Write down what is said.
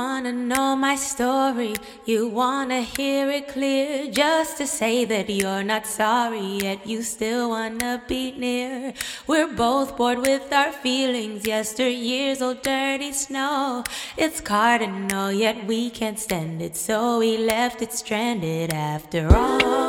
wanna know my story, you wanna hear it clear, just to say that you're not sorry, yet you still wanna be near. We're both bored with our feelings, yesteryear's old dirty snow. It's cardinal, yet we can't stand it, so we left it stranded after all.